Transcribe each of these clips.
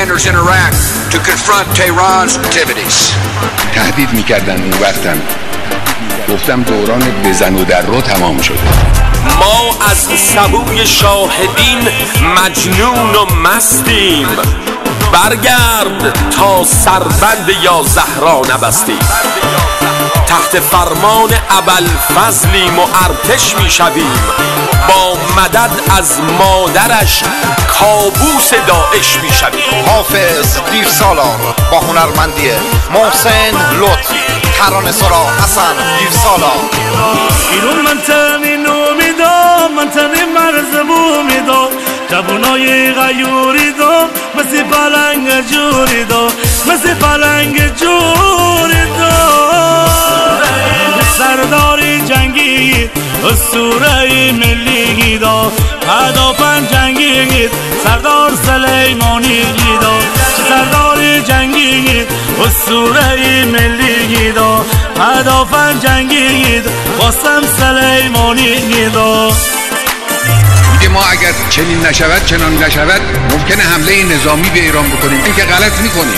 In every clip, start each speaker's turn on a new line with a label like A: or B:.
A: commanders in Iraq to confront Tehran's activities.
B: تهدید می‌کردن اون وقتم گفتم دوران بزن و در رو تمام شده.
C: ما از سبوی شاهدین مجنون و مستیم، برگرد تا سربند یا زهرا نبستیم. تحت فرمان ابوالفضلیم و ارتش میشویم، با مدد از مادرش کابوس داعش میشویم.
D: حافظ دیو سالار با هنرمندی محسن لطف، ترانه سرا حسن دیو سالار.
E: ایرون منطقی نومیدم، منطقی مرز بومیدم، جوانای غیوری دم، مثل پلنگ جوری دم، مثل پلنگ جوری دم. سرداری جنگی اسطوره ملی دا، هدافن جنگی سردار سلیمانی دا. سرداری جنگی اسطوره ملی دا، هدافن جنگی قاسم سلیمانی دا.
B: ما اگر چنین نشود چنان نشود ممکنه حمله نظامی به ایران بکنیم. این که غلط میکنیم.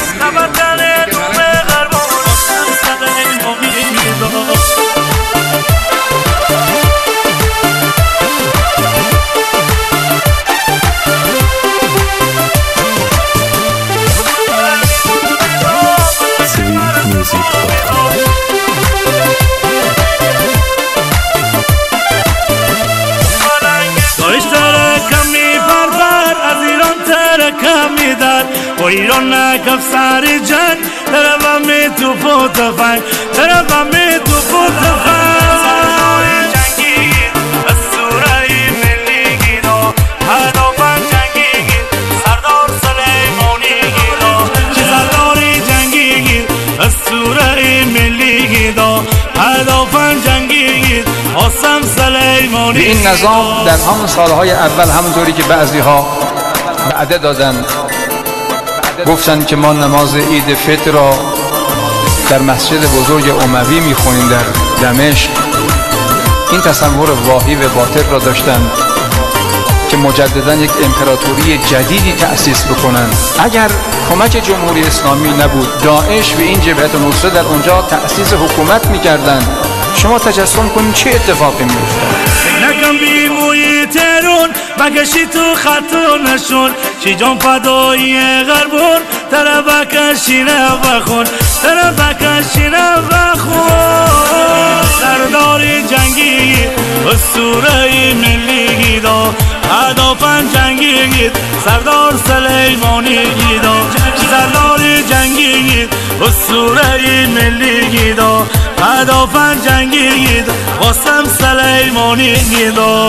E: با ایران نکف سر جنگ، طرفم می تو پوتفنگ، طرفم می تو پوتفنگ. سرداری جنگی اسطوره ملی گیدا، هدافن جنگی سردار سلیمانی گیدا. سرداری جنگی اسطوره ملی گیدا، هدافن جنگی قاسم سلیمانی.
F: این نظام در همون سالهای اول همونطوری که بعضی ها وعده دادن، گفتن که ما نماز عید فطر را در مسجد بزرگ اموی میخونیم در دمشق. این تصور واهی و باطل را داشتند که مجددا یک امپراتوری جدیدی تأسیس بکنن. اگر کمک جمهوری اسلامی نبود، داعش و این جبهت نصره در اونجا تأسیس حکومت میکردن. شما تجسم کنید چه اتفاقی میافتاد.
E: نکن بیموی ترون بکشی تو خطونشون، چی جان فدایی غربون، تره بکشینه بخون، تره بکشینه بخون. سرداری جنگی اسطوره ملی گیدا، هدافن جنگی سردار سلیمانی گیدا. سرداری جنگی اسطوره ملی گیدا، هدافن جنگی قاسم سلیمانی گیدا.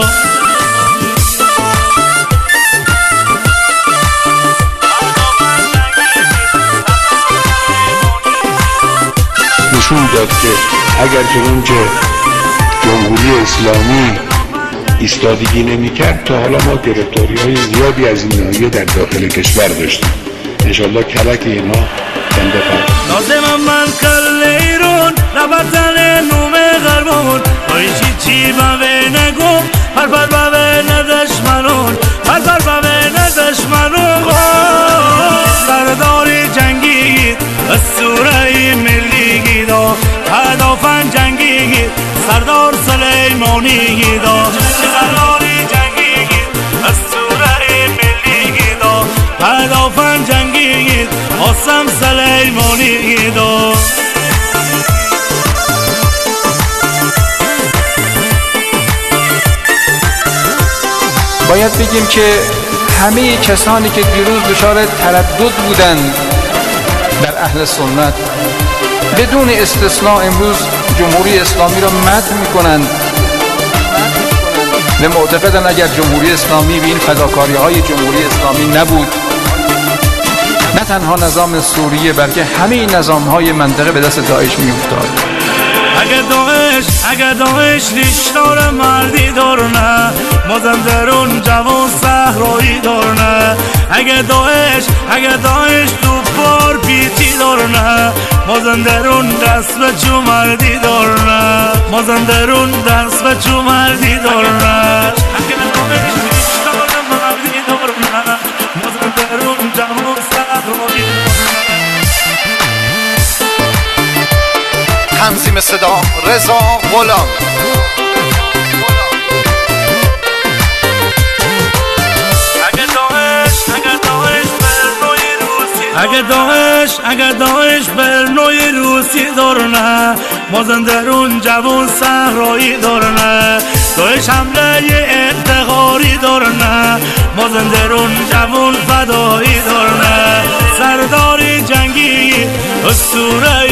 B: نشون داد که اگر چنانچه جمهوری اسلامی ایستادگی نمی‌کرد تا حالا ما گرفتاری‌های زیادی از این ناحیه در داخل کشور داشتیم. انشالله کلک اینها کنده خواهد.
E: لازم من کل ایرون نبردن نوم غربون، بایشی چی باوی نگم هر بر باوی ندشمنون، هر بر باوی ندشمنون. سرداری جنگی اسطوره ملی گیدا، هدافن جنگی سردار سلیمانی گیدا. سرداری جنگی اسطوره ملی گیدا، هدافن جنگی قاسم سلیمانی گیدا.
F: باید بگیم که همه کسانی که دیروز دچار تردد بودند در اهل سنت بدون استثناء امروز جمهوری اسلامی را مدح می‌کنند و معتقدند اگر جمهوری اسلامی و این فداکاری‌های جمهوری اسلامی نبود، نه تنها نظام سوریه بلکه همه نظام‌های منطقه به دست داعش می‌افتاد.
E: اگه داعش نیشدار مردی دارنه، مازندران جوان صحرایی دارنه. اگه داعش تو بار پیچی دارنه، مازندران دست به چو مردی دارنه، مازندران دست به چو مردی دارنه. اگه داعش نیشدار مردی دارنه، مازندران جوان صحرایی
D: تنظیم صدا رضا غلام.
E: اگه داعش بر نوع روسی دارنه، مازندران جوان صحرایی دارنه. داعش حمله انتقاری دارنه، مازندران جوان فدایی دارنه. سردار جنگی اسطوره